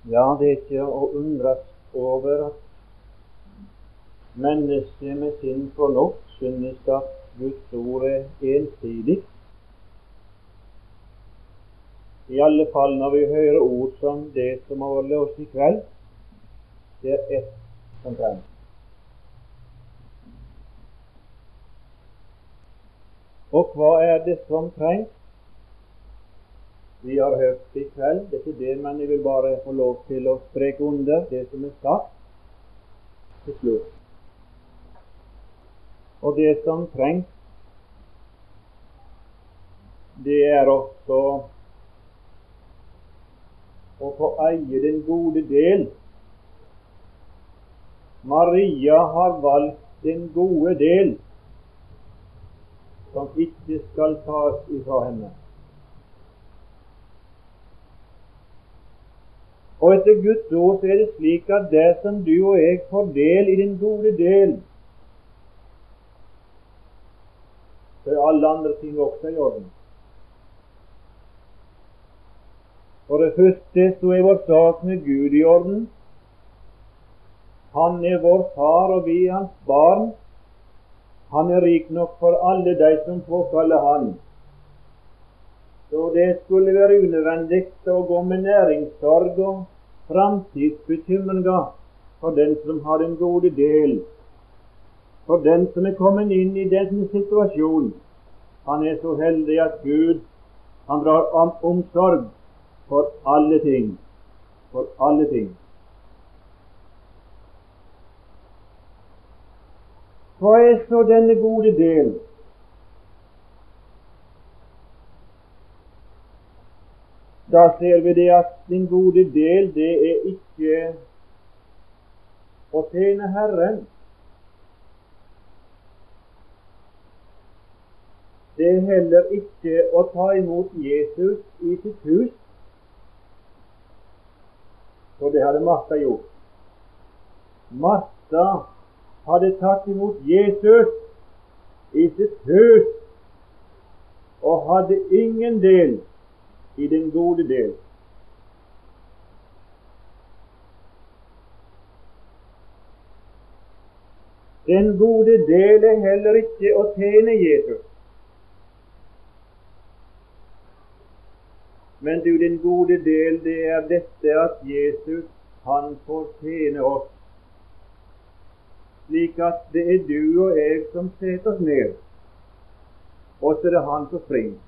Ja, det er ikke å undres over at mennesket med sin fornuft synes at Guds ord er ensidig. I alle fall når vi hører ord som det som har vært oss i kveld, det er ett som trengs. Og hva er det som trengs? Vi har hørt i kveld, det er ikke det, men jeg vil bare få lov til å streke under det som er sagt til slutt. Og det som trengs, det er også å få eie den gode del. Maria har valgt den gode del, som ikke skal tas ifra henne. Og etter Guds ord så er det slik at dersom du og jeg får del i den gode del, så er alle andre ting også i orden. For det første så er vår sak med Gud i orden. Han er vår far, og vi er hans barn. Han er rik nok for alle de som påkaller han. Så det skulle være unødvendig å gå med næringssorg og framtidsbekymringer for den som har den gode del, for den som er kommet inn i denne situasjonen. Han er så heldig at Gud, han drar omsorg for alle ting, for alle ting. Hva er så denne gode del? Da ser vi det at den gode del, det er ikke å tjene Herren. Det er heller ikke å ta imot Jesus i sitt hus, for det hadde Martha gjort. Martha hadde tatt imot Jesus i sitt hus og hadde ingen del i den gode del. Den gode del er heller ikke å tjene Jesus. Men du, den gode del, det er dette at Jesus, han får tjene oss, slik at det er du og jeg som setter oss ned, og så er det han som springer.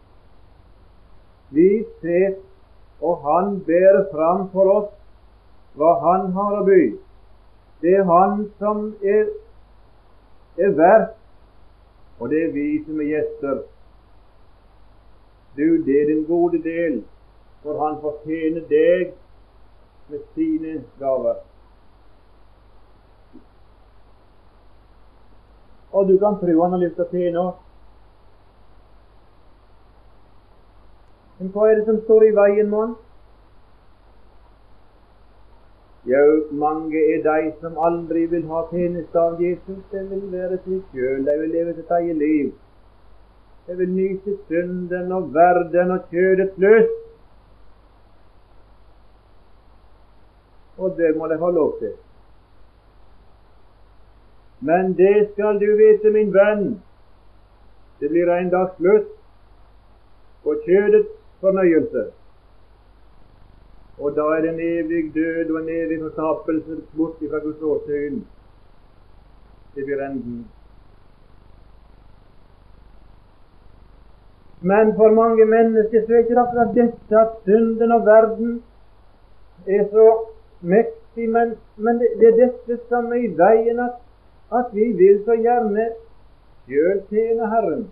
Vi ser, og han bærer fram for oss hva han har å by. Det er han som er vert, og det er vi som er gjester. Du, det er den gode del, for han får tjene deg med sine gaver. Og du kan tro han har lyst til å tjene oss. Men hva er det som står i veien, mann? Jo, mange er de som aldri vil ha tjeneste av Jesus. De vil være seg selv, de vil leve sitt eget liv. De vil nyte synden og verden og kjødets lyst. Og det må de ha lov til. Men det skal du vite, min venn, det blir en dag slutt på kjødets fornøyelse. Og da er det en evig død og en evig fortapelse bort fra Guds åsyn. Det blir enden. Men for mange mennesker så er ikke akkurat dette at synden og verden er så mektig, men det er dette som er i veien, at vi vil så gjerne selv tjene Herren.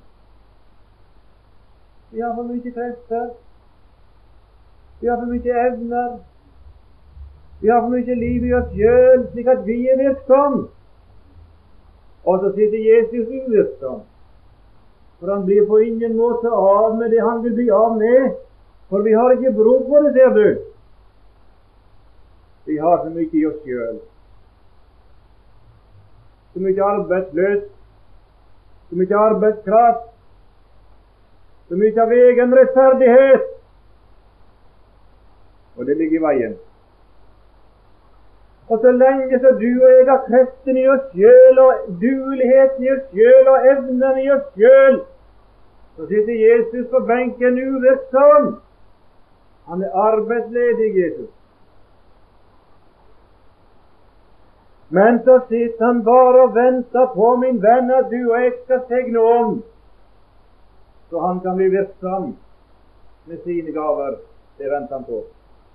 Vi har for mye krefter, vi har for mye evner, vi har for mye liv i oss selv, slik at vi er virksom. Og så sitter Jesus uvirksom, for han blir på ingen måte av med det han vil bli av med, for vi har ikke bruk for det, ser du. Vi har så mye i oss selv, så mye arbeidsløst, så mye arbeidskraft, så mye av egen rettferdighet, og det ligger i veien. Og så lenge så du og jeg har kreften i oss sjøl, og dueligheten i oss sjøl, og evnen i oss sjøl, så sitter Jesus på benken uvirksom. Han er arbeidsledig, Jesus. Men så sitter han bare og venter på, min venn, at du og jeg skal segne om, så han kan bli virksom med sine gaver. Det venter han på.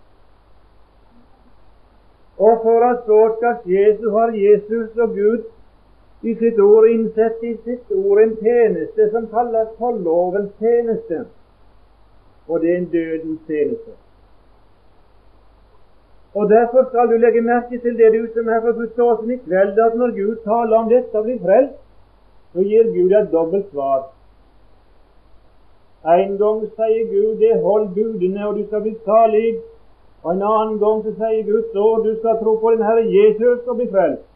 Og for at så skal skje, så har Jesus og Gud i sitt ord innsett i sitt ord en tjeneste som kalles for lovens tjeneste. Og det er en dødens tjeneste. Og derfor skal du legge merke til det, du som er for Guds åsen i kveld, at når Gud taler om dette og blir frelst, så gir Gud et dobbelt svar. En gang sier Gud, det hold budene, og du skal bli salig. Og en annen gang så sier Gud, så du skal tro på den Herre Jesus og bli frelst.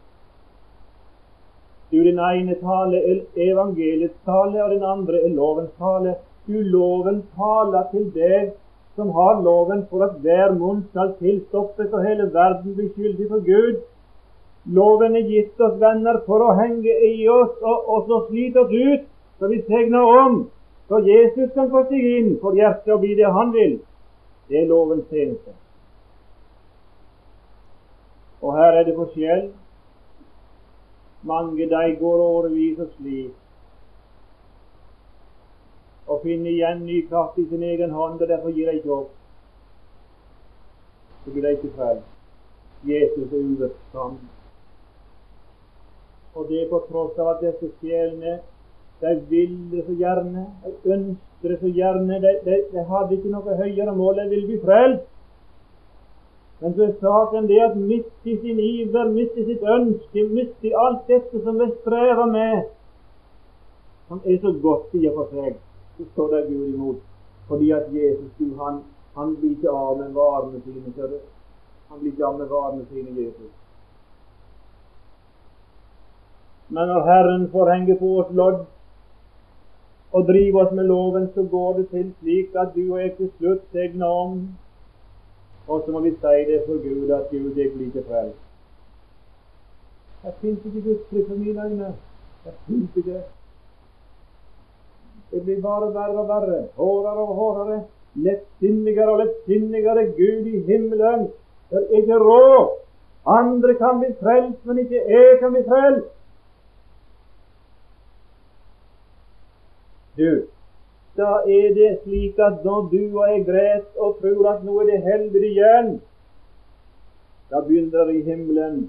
Du, den ene tale er evangeliets tale, og den andre er lovens tale. Du, loven taler til deg som har loven, for at hver munn skal tilstoppes og hele verden blir skyldig for Gud. Loven er gitt oss, venner, for å henge i oss og så slite oss ut, så vi segner om, så Jesus kan få seg inn for hjertet og bli det han vil. Det er lovens tjeneste. Og her er det forskjell. Mange de går årevis og slit, og finner igjen ny kraft i sin egen hånd, og derfor gir de ikke opp. Så blir de ikke frelst. Jesus er uvirksom. Og det er på tross av at disse sjelene, de ville så gjerne, de ønsker det så gjerne, de hadde ikke noe høyere mål, de ville bli frelst. Men så er saken det at midt i sin iver, midt i sitt ønske, midt i alt dette som de strever med, han er så godt i og for seg, så står det Gud imot. Fordi at Jesus, han blir ikke av med varene sine, ser du. Han blir ikke av med varene sine, Jesus. Men når Herren får henge på oss lodd og drive oss med loven, så går det til slik at du og jeg til slutt segner om. Og så må vi si det for Gud, at Gud er ikke like frelst. Jeg finnes ikke Guds fri for mine øyne. Jeg finnes ikke. Det blir bare verre og verre, hårdere og hårdere, lettsinnigere og lettsinnigere. Gud i himmelen, det er ikke råd. Andre kan bli frelst, men ikke jeg kan bli frelst. Du, da er det slik at når du og jeg græt og tror at nå er det helvete igjen, da begynner det i himmelen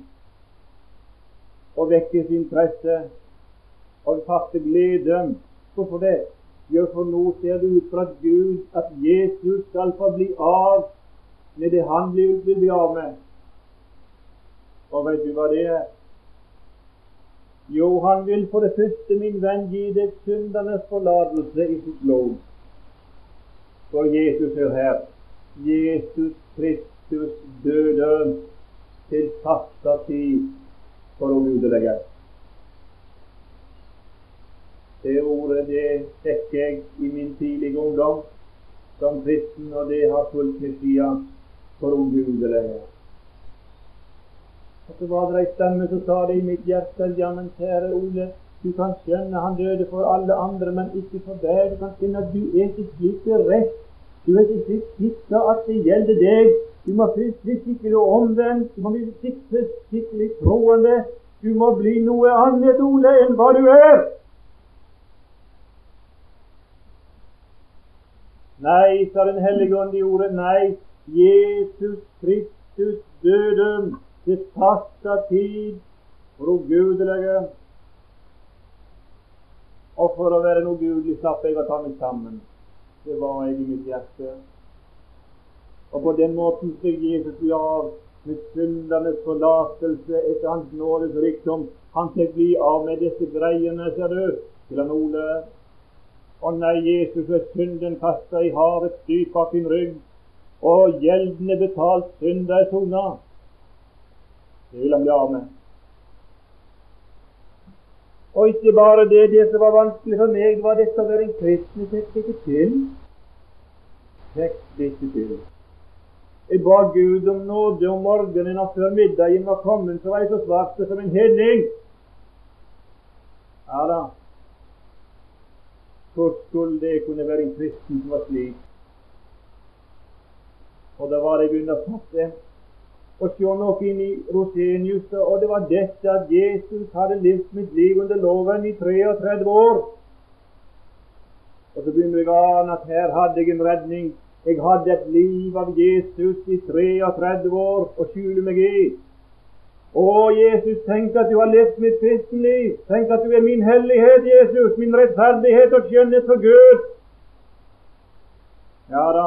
å vekke sin interesse og fatte glede. Hvorfor det? Jo, for nå ser det ut for at Gud, at Jesus skal få bli av med det han vil bli av med. Og vet du hva det er? Jo, han vil for det første, min venn, gi deg syndernes forlatelse i sitt blod. For Jesus er her. Jesus Kristus døde til fasta tid for å gudelegge. Det ordet, det fikk jeg i min tidlige ungdom som kristen, og det har fulgt med siden for å gudelegge. Og så var det en stemme som sa det i mitt hjerte: ja, men kjære Ole, du kan skjønne, han døde for alle andre, men ikke for deg. Du kan skjønne at du er ikke slik rett. Du er ikke slik sikker at det gjelder deg. Du må først bli skikkelig omvendt. Du må bli skikkelig troende. Du må bli noe annet, Ole, enn hva du er. Nei, sa Den hellige ånd i ordet, nei, Jesus Kristus døde til fasta tid for å gudelegge. Og for å være noe gudelig slapp jeg å ta meg sammen. Det var jeg i mitt hjerte. Og på den måten fikk Jesus bli av med syndernes forlatelse etter hans nådes rikdom. Han fikk bli av med disse greiene, ser du, til han Ole. Og nei, Jesus er synden kastet i havet, styrt bak sin rygg, og gjelden er betalt, synder er sona. Det vil han bli av med. Og ikke bare det, det som var vanskelig for meg, var dette å være en kristen. Jeg fikk det ikke til. Jeg ba Gud om nåde om morgenen, og før middagen var kommet, så var jeg så svart som en hedning. Ja da. Hvor skulle det kunne være en kristen som var slik? Og da var jeg begynner å fatte og se noe inn i Rosenius, og det var dette at Jesus hadde levd mitt liv under loven i 33 år. Og så begynner jeg å ane at her hadde jeg en redning. Jeg hadde et liv av Jesus i 33 år å skjule meg i. Å, Jesus, tenk at du har levd mitt kristenliv. Tenk at du er min hellighet, Jesus, min rettferdighet og skjønnhet for Gud. Ja da.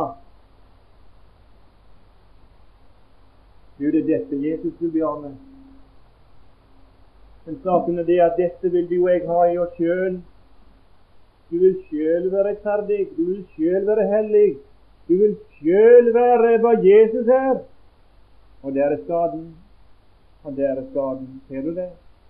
Du, det er dette Jesus vil be om. Men saken er det at dette vil du og jeg ha i oss selv. Du vil selv være rettferdig. Du vil selv være hellig. Du vil selv være hva Jesus er. Og der er skaden. Og der er skaden. Ser du det?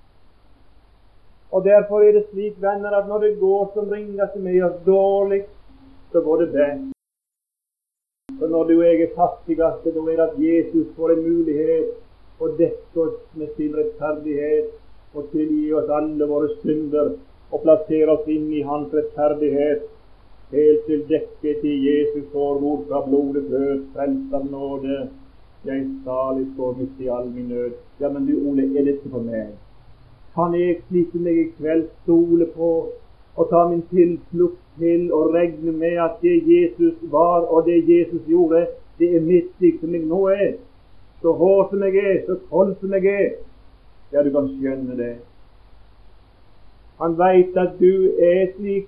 Og derfor er det slik, venner, at når det går som ringer til meg oss dårlig, så går det best. For når du og jeg er fattigast, da er det at Jesus får en mulighet å dekke oss med sin rettferdighet og tilgi oss alle våre synder og plassere oss inn i hans rettferdighet, helt til dekket til Jesus får bort fra blodet født, frelst av nåde. Jeg salig står midt i all min nød. Ja, men du, Ole, er dette for meg? Kan jeg slik som jeg i kveld stole på og ta min tilflukt til og regne med at det Jesus var og det Jesus gjorde, det er mitt slik som jeg nå er, så hård som jeg er, så kold som jeg er? Ja, du kan skjønne det. Han vet at du er slik,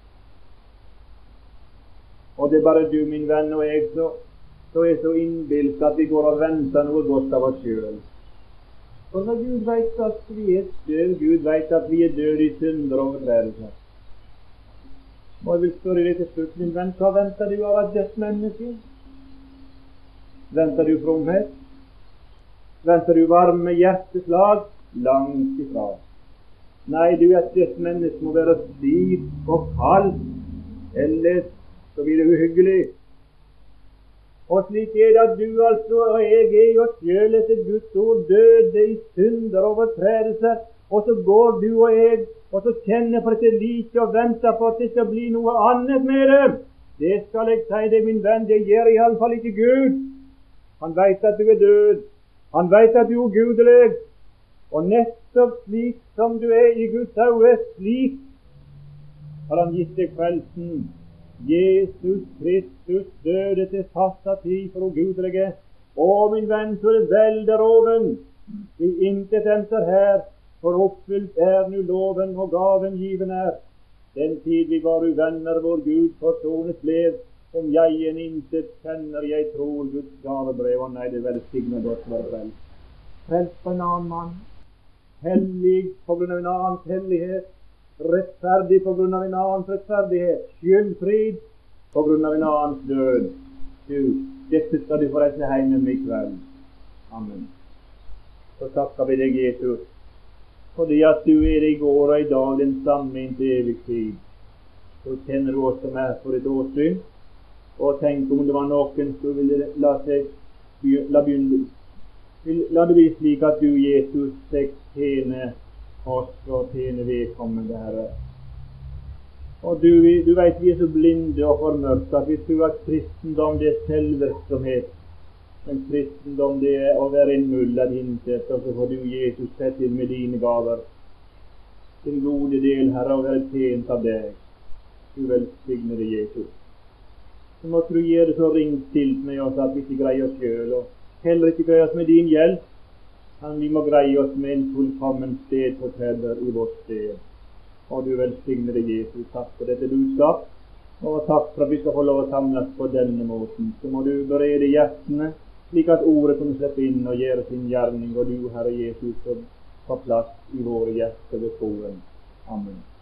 og det er bare du, min venn, og jeg så er så innbilt at vi går og venter noe godt av oss selv. For når Gud vet at vi er støv, Gud vet at vi er døde i synder og overtredelser. Og jeg vil spørre deg til slutt, min venn, hva venter du av et dødt menneske? Venter du fromhet? Venter du varme hjerteslag? Langt ifra. Nei, du, et dødt menneske må være stiv og kald, ellers så blir det uhyggelig. Og slik er det at du altså og jeg er jo selv etter Guds ord døde i synder og overtredelser, og så går du og jeg og så kjenner på dette like og venter på at det skal bli noe annet med det. Det skal jeg si deg, min venn, det gjør i alle fall ikke Gud. Han vet at du er død. Han vet at du er ugudelig. Og nettopp slik som du er i Guds øyne, slik har han gitt deg frelsen. Jesus Kristus døde til fasta tid for ugudelige. Å, min venn, så er det vel der oven. Vi intet enter her, for oppfylt er nu loven og gaven given er. Den tid vi var uvenner, vår Gud forsonet blev. Om jeg en intet kjenner, jeg tror Guds gavebrev. Og nei, det er velsignet godt å være frelst. Frelst på en annen mann. Hellig på grunn av en annens hellighet. Rettferdig på grunn av en annens rettferdighet. Skyldfrid på grunn av en annens død. Du, dette skal du få reise hjem med i kveld. Amen. Så takker vi deg, Jesus, fordi at du er i går og i dag den samme inntil evig tid. Så kjenner du oss som er for et åsyn, og tenk om det var noen som ville la det bli slik at du, Jesus, fikk tjene oss og tjene vedkommende, Herre. Og du vet vi er så blinde og formørket at vi tror at kristendom det er selvvirksomhet. Men kristendom det er å være en mullet intet, og så får du, Jesus, sett inn med dine gaver. Din gode del, Herre, å være tjent av deg. Du velsigne deg, Jesus. Så måtte du gjøre det så ringstilt med oss at vi ikke greier oss selv, og heller ikke greier oss med din hjelp. Men vi må greie oss med en fullkommen stedfortreder i vårt sted. Og du velsigne deg, Jesus. Takk for dette budskap, og takk for at vi skal få lov å samles på denne måten. Så må du berede hjertene, slik at ordet kan slippe inn og gjøre sin gjerning, og du, Herre Jesus, får plass i våre hjerter ved troen. Amen.